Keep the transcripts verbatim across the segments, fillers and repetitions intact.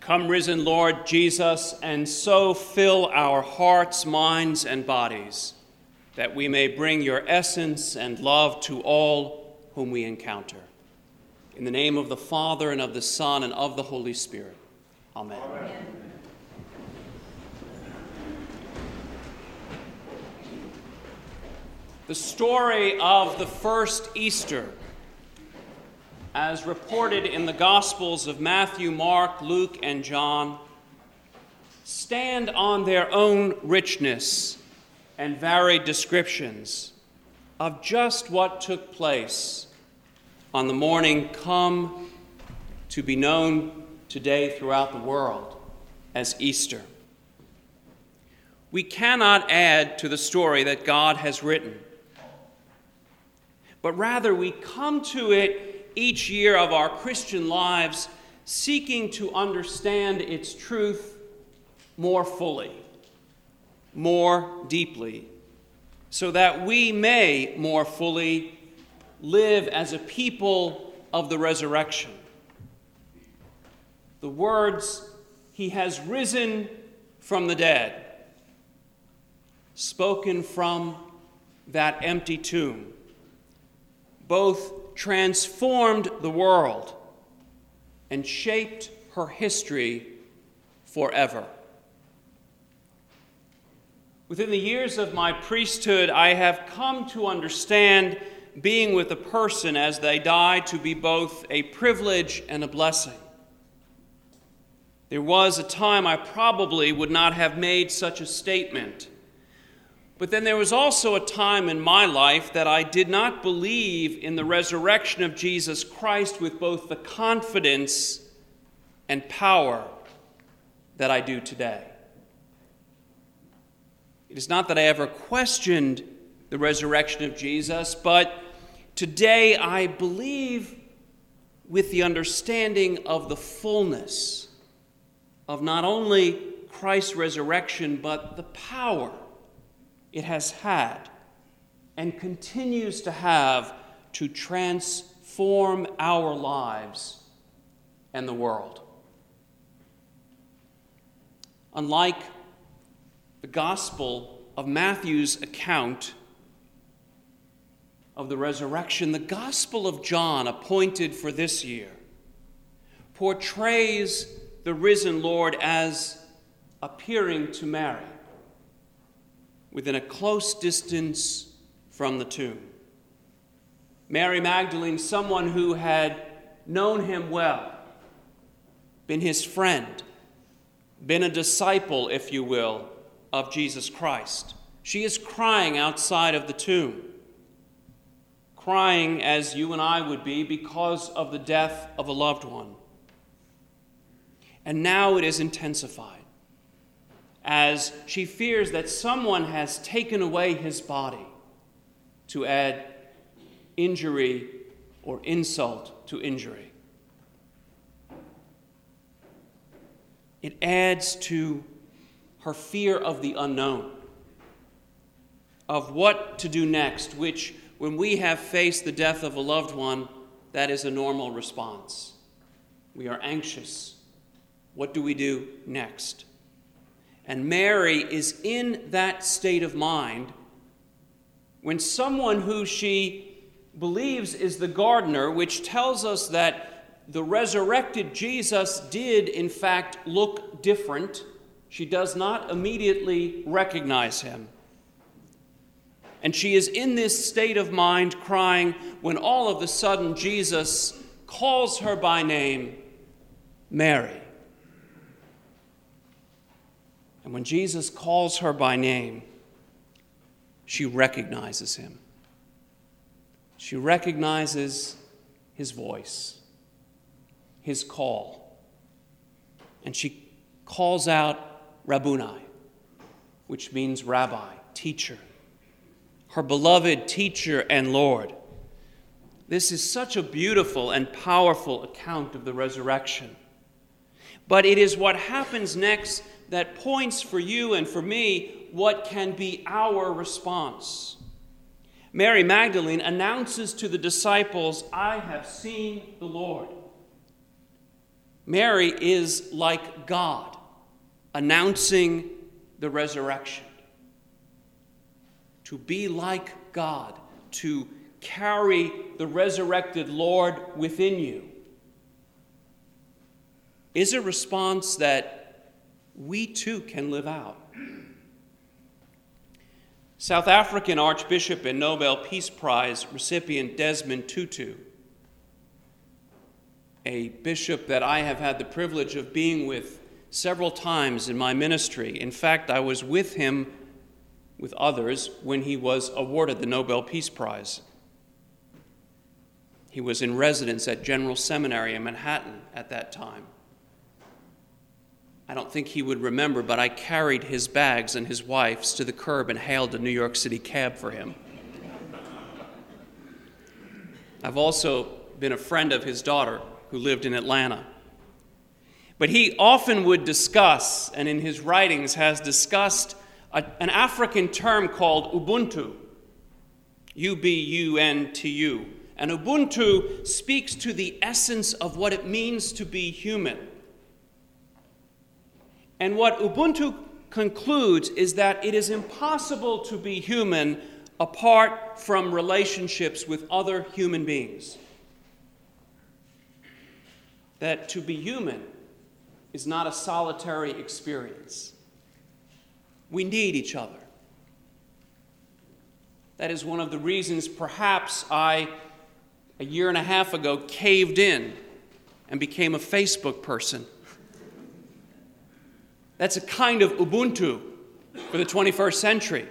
Come, risen Lord Jesus, and so fill our hearts, minds, and bodies, that we may bring your essence and love to all whom we encounter. In the name of the Father, and of the Son, and of the Holy Spirit. Amen. Amen. The story of the first Easter, as reported in the Gospels of Matthew, Mark, Luke, and John, stand on their own richness and varied descriptions of just what took place on the morning come to be known today throughout the world as Easter. We cannot add to the story that God has written, but rather we come to it each year of our Christian lives seeking to understand its truth more fully, more deeply, so that we may more fully live as a people of the resurrection. The words, "He has risen from the dead," spoken from that empty tomb, both transformed the world and shaped her history forever. Within the years of my priesthood, I have come to understand being with a person as they die to be both a privilege and a blessing. There was a time I probably would not have made such a statement. But then there was also a time in my life that I did not believe in the resurrection of Jesus Christ with both the confidence and power that I do today. It is not that I ever questioned the resurrection of Jesus, but today I believe with the understanding of the fullness of not only Christ's resurrection, but the power it has had and continues to have to transform our lives and the world. Unlike the Gospel of Matthew's account of the resurrection, the Gospel of John, appointed for this year, portrays the risen Lord as appearing to Mary within a close distance from the tomb. Mary Magdalene, someone who had known him well, been his friend, been a disciple, if you will, of Jesus Christ. She is crying outside of the tomb, crying as you and I would be because of the death of a loved one. And now it is intensified, as she fears that someone has taken away his body to add injury or insult to injury. It adds to her fear of the unknown, of what to do next, which, when we have faced the death of a loved one, that is a normal response. We are anxious. What do we do next? And Mary is in that state of mind when someone who she believes is the gardener, which tells us that the resurrected Jesus did, in fact, look different. She does not immediately recognize him. And she is in this state of mind crying when all of a sudden Jesus calls her by name, Mary. And when Jesus calls her by name, she recognizes him. She recognizes his voice, his call. And she calls out Rabboni, which means rabbi, teacher, her beloved teacher and Lord. This is such a beautiful and powerful account of the resurrection. But it is what happens next that points for you and for me what can be our response. Mary Magdalene announces to the disciples, "I have seen the Lord." Mary is like God, announcing the resurrection. To be like God, to carry the resurrected Lord within you, is a response that we too can live out. South African Archbishop and Nobel Peace Prize recipient Desmond Tutu, a bishop that I have had the privilege of being with several times in my ministry. In fact, I was with him, with others, when he was awarded the Nobel Peace Prize. He was in residence at General Seminary in Manhattan at that time. I don't think he would remember, but I carried his bags and his wife's to the curb and hailed a New York City cab for him. I've also been a friend of his daughter, who lived in Atlanta. But he often would discuss, and in his writings has discussed, a, an African term called Ubuntu, U B U N T U. And Ubuntu speaks to the essence of what it means to be human. And what Ubuntu concludes is that it is impossible to be human apart from relationships with other human beings. That to be human is not a solitary experience. We need each other. That is one of the reasons perhaps I, a year and a half ago, caved in and became a Facebook person. That's a kind of Ubuntu for the twenty-first century.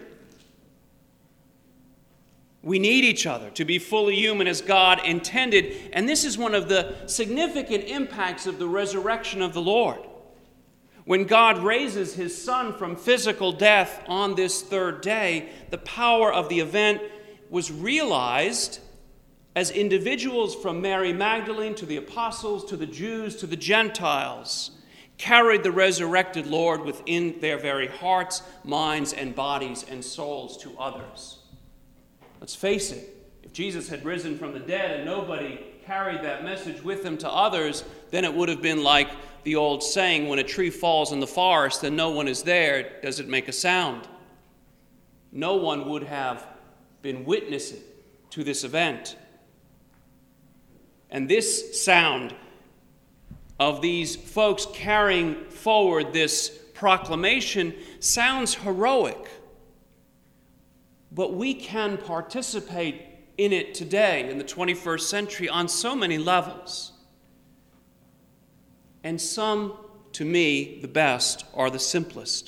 We need each other to be fully human as God intended, and this is one of the significant impacts of the resurrection of the Lord. When God raises his Son from physical death on this third day, the power of the event was realized as individuals from Mary Magdalene to the apostles to the Jews to the Gentiles carried the resurrected Lord within their very hearts, minds, and bodies and souls to others. Let's face it, if Jesus had risen from the dead and nobody carried that message with him to others, then it would have been like the old saying, when a tree falls in the forest and no one is there, does it make a sound? No one would have been witnessing to this event. And this sound of these folks carrying forward this proclamation sounds heroic. But we can participate in it today, in the twenty-first century, on so many levels. And some, to me, the best, are the simplest.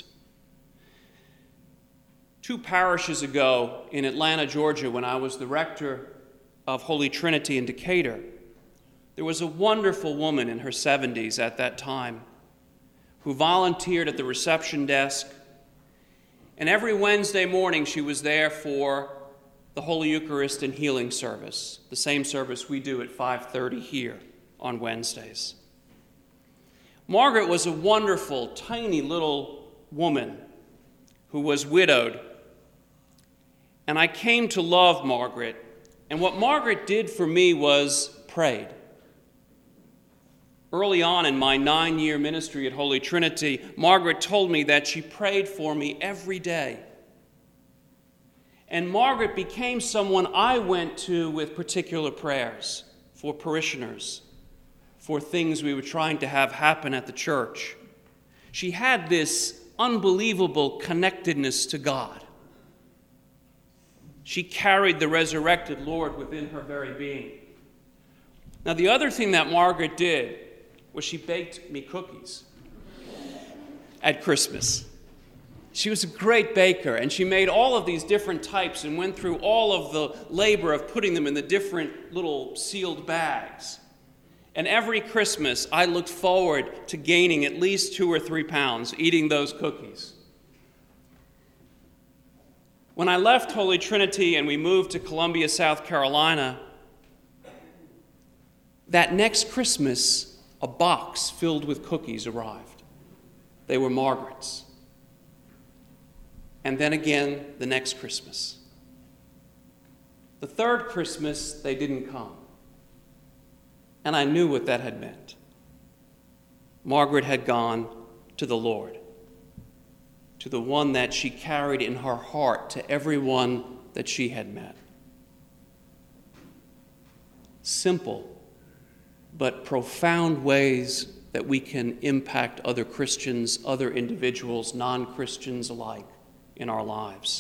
Two parishes ago in Atlanta, Georgia, when I was the rector of Holy Trinity in Decatur, there was a wonderful woman in her seventies at that time who volunteered at the reception desk. And every Wednesday morning, she was there for the Holy Eucharist and healing service, the same service we do at five thirty here on Wednesdays. Margaret was a wonderful, tiny little woman who was widowed. And I came to love Margaret. And what Margaret did for me was prayed. Early on in my nine-year ministry at Holy Trinity, Margaret told me that she prayed for me every day. And Margaret became someone I went to with particular prayers for parishioners, for things we were trying to have happen at the church. She had this unbelievable connectedness to God. She carried the resurrected Lord within her very being. Now, the other thing that Margaret did was she baked me cookies at Christmas. She was a great baker, and she made all of these different types and went through all of the labor of putting them in the different little sealed bags. And every Christmas, I looked forward to gaining at least two or three pounds eating those cookies. When I left Holy Trinity and we moved to Columbia, South Carolina, that next Christmas, a box filled with cookies arrived. They were Margaret's. And then again, the next Christmas. The third Christmas, they didn't come. And I knew what that had meant. Margaret had gone to the Lord, to the one that she carried in her heart to everyone that she had met. Simple but profound ways that we can impact other Christians, other individuals, non-Christians alike in our lives.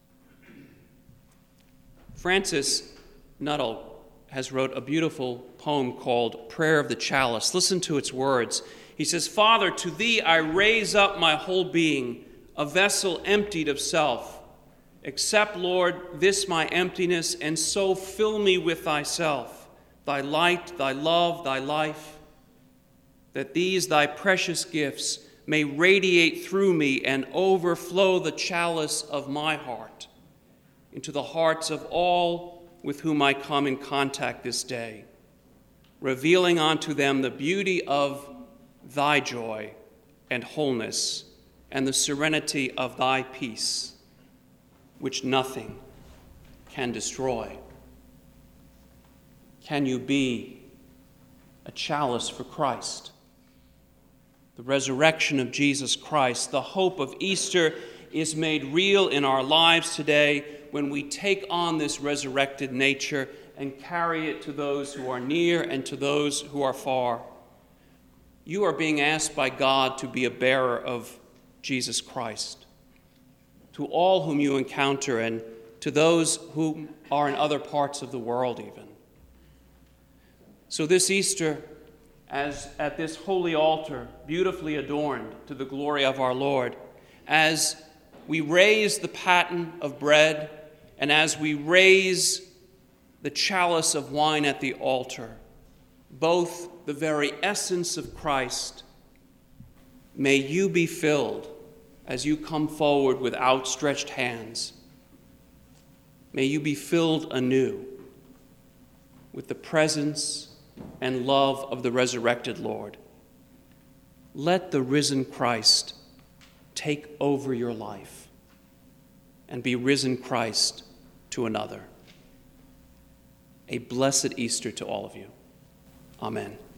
Francis Nuttall has wrote a beautiful poem called Prayer of the Chalice. Listen to its words. He says, "Father, to thee I raise up my whole being, a vessel emptied of self. Accept, Lord, this my emptiness, and so fill me with thyself, thy light, thy love, thy life, that these thy precious gifts may radiate through me and overflow the chalice of my heart into the hearts of all with whom I come in contact this day, revealing unto them the beauty of thy joy and wholeness and the serenity of thy peace, which nothing can destroy." Can you be a chalice for Christ? The resurrection of Jesus Christ, the hope of Easter, is made real in our lives today when we take on this resurrected nature and carry it to those who are near and to those who are far. You are being asked by God to be a bearer of Jesus Christ to all whom you encounter and to those who are in other parts of the world even. So this Easter, as at this holy altar, beautifully adorned to the glory of our Lord, as we raise the paten of bread and as we raise the chalice of wine at the altar, both the very essence of Christ, may you be filled as you come forward with outstretched hands. May you be filled anew with the presence and love of the resurrected Lord. Let the risen Christ take over your life and be risen Christ to another. A blessed Easter to all of you. Amen.